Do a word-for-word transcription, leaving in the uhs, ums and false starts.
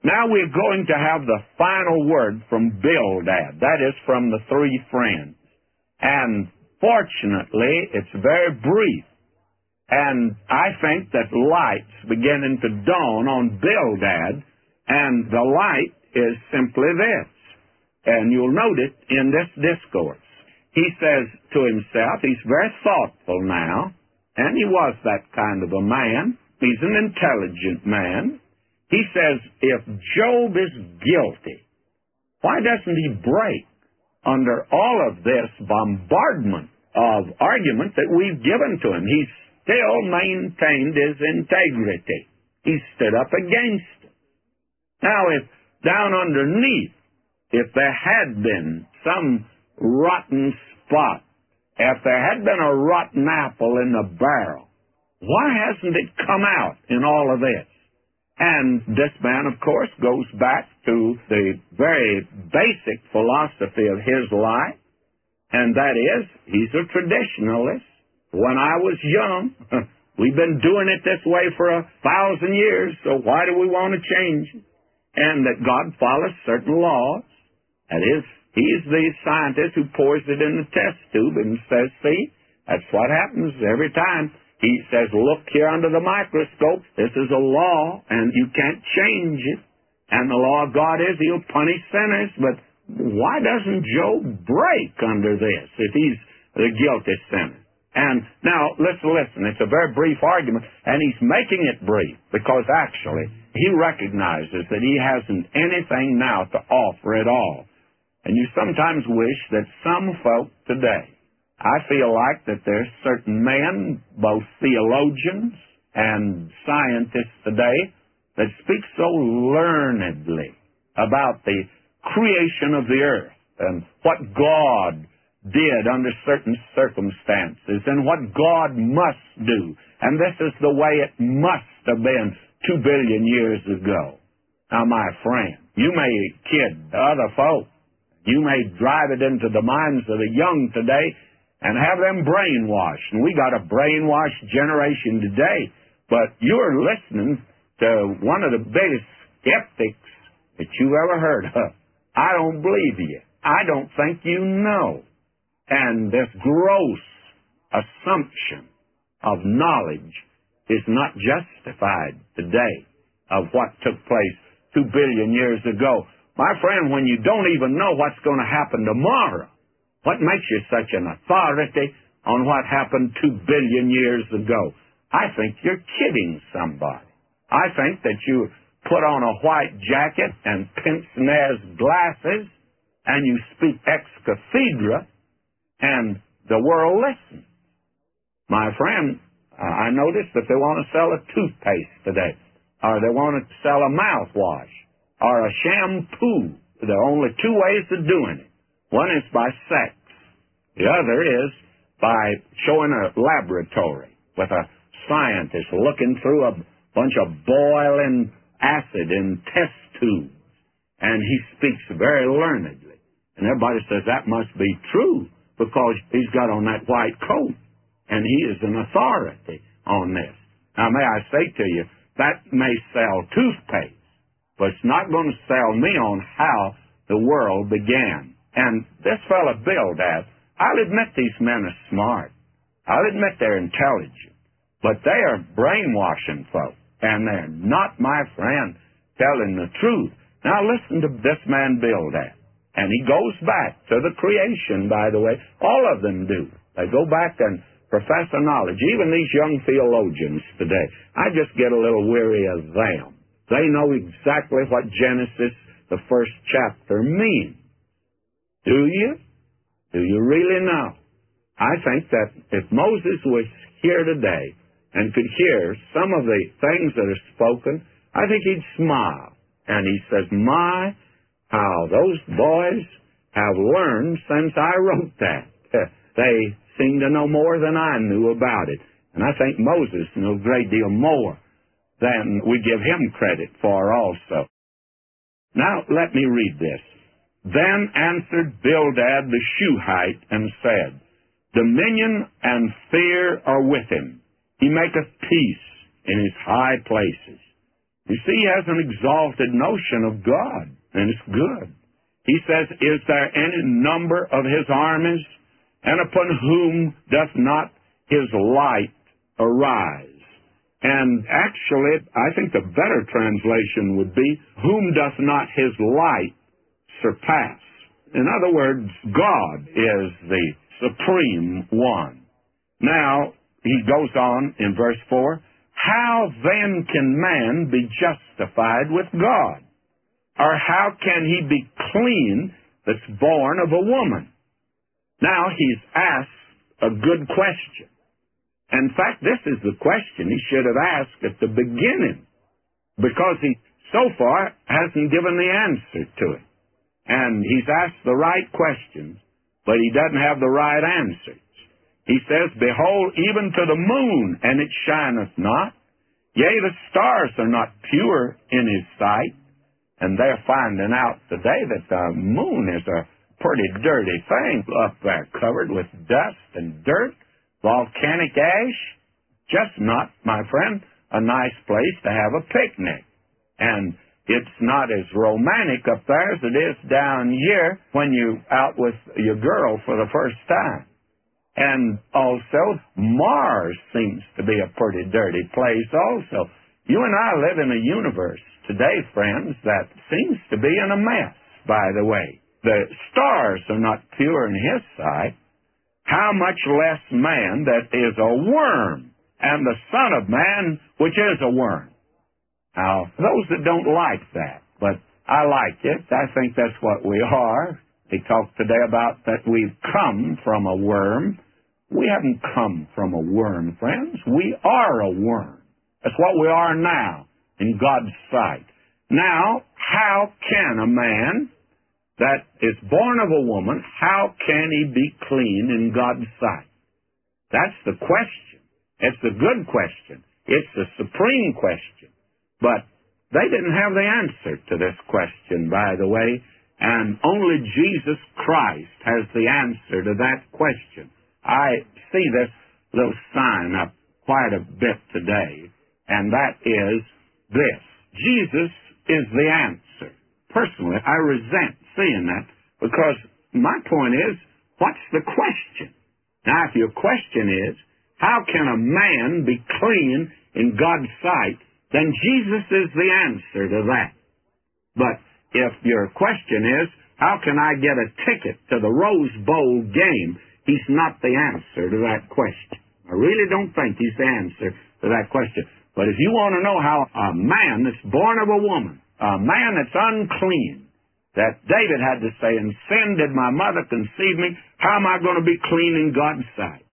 Now we're going to have the final word from Bildad. That is from the three friends. And fortunately, it's very brief. And I think that light's beginning to dawn on Bildad, and the light is simply this. And you'll note it in this discourse. He says to himself, he's very thoughtful now, and he was that kind of a man. He's an intelligent man. He says, if Job is guilty, why doesn't he break under all of this bombardment of argument that we've given to him? He's still maintained his integrity. He stood up against it. Now, if down underneath, if there had been some rotten spot, if there had been a rotten apple in the barrel, why hasn't it come out in all of this? And this man, of course, goes back to the very basic philosophy of his life, and that is, he's a traditionalist. When I was young, we've been doing it this way for a thousand years, so why do we want to change it? And that God follows certain laws. That is, he's the scientist who pours it in the test tube and says, see, that's what happens every time. He says, look here under the microscope. This is a law, and you can't change it. And the law of God is he'll punish sinners. But why doesn't Job break under this if he's the guilty sinner? And now, listen, listen. It's a very brief argument, and he's making it brief because actually he recognizes that he hasn't anything now to offer at all. And you sometimes wish that some folk today, I feel like that there's certain men, both theologians and scientists today, that speak so learnedly about the creation of the earth and what God did under certain circumstances and what God must do. And this is the way it must have been two billion years ago. Now, my friend, you may kid other folk. You may drive it into the minds of the young today and have them brainwashed. And we got a brainwashed generation today. But you're listening to one of the biggest skeptics that you've ever heard of. I don't believe you. I don't think you know. And this gross assumption of knowledge is not justified today of what took place two billion years ago. My friend, when you don't even know what's going to happen tomorrow, what makes you such an authority on what happened two billion years ago? I think you're kidding somebody. I think that you put on a white jacket and pince-nez glasses and you speak ex cathedra and the world listens. My friend, uh, I noticed that they want to sell a toothpaste today, or they want to sell a mouthwash, or a shampoo. There are only two ways of doing it. One is by sex. The other is by showing a laboratory with a scientist looking through a bunch of boiling acid in test tubes. And he speaks very learnedly. And everybody says that must be true because he's got on that white coat. And he is an authority on this. Now, may I say to you, that may sell toothpaste, but it's not going to sell me on how the world began. And this fellow Bildad, I'll admit these men are smart. I'll admit they're intelligent. But they are brainwashing folk. And they're not, my friend, telling the truth. Now listen to this man Bildad. And he goes back to the creation, by the way. All of them do. They go back and profess a knowledge. Even these young theologians today. I just get a little weary of them. They know exactly what Genesis, the first chapter, means. Do you? Do you really know? I think that if Moses was here today and could hear some of the things that are spoken, I think he'd smile. And he says, my, how those boys have learned since I wrote that. They seem to know more than I knew about it. And I think Moses knew a great deal more than we give him credit for also. Now, let me read this. Then answered Bildad the Shuhite and said, dominion and fear are with him. He maketh peace in his high places. You see, he has an exalted notion of God, and it's good. He says, is there any number of his armies, and upon whom doth not his light arise? And actually, I think the better translation would be, whom doth not his light surpass? In other words, God is the supreme one. Now, he goes on in verse four, how then can man be justified with God? Or how can he be clean that's born of a woman? Now, he's asked a good question. In fact, this is the question he should have asked at the beginning, because he so far hasn't given the answer to it. And he's asked the right questions, but he doesn't have the right answers. He says, behold, even to the moon, and it shineth not. Yea, the stars are not pure in his sight. And they're finding out today that the moon is a pretty dirty thing up there, covered with dust and dirt, volcanic ash. Just not, my friend, a nice place to have a picnic. And it's not as romantic up there as it is down here when you're out with your girl for the first time. And also, Mars seems to be a pretty dirty place also. You and I live in a universe today, friends, that seems to be in a mess, by the way. The stars are not pure in his sight. How much less man that is a worm, and the Son of Man, which is a worm. Now, those that don't like that, but I like it. I think that's what we are. He talked today about that we've come from a worm. We haven't come from a worm, friends. We are a worm. That's what we are now in God's sight. Now, how can a man that is born of a woman, how can he be clean in God's sight? That's the question. It's a good question. It's a supreme question. But they didn't have the answer to this question, by the way, and only Jesus Christ has the answer to that question. I see this little sign up quite a bit today, and that is this. Jesus is the answer. Personally, I resent seeing that, because my point is, what's the question? Now, if your question is, how can a man be clean in God's sight, then Jesus is the answer to that. But if your question is, how can I get a ticket to the Rose Bowl game, he's not the answer to that question. I really don't think he's the answer to that question. But if you want to know how a man that's born of a woman, a man that's unclean, that David had to say, in sin did my mother conceive me, how am I going to be clean in God's sight?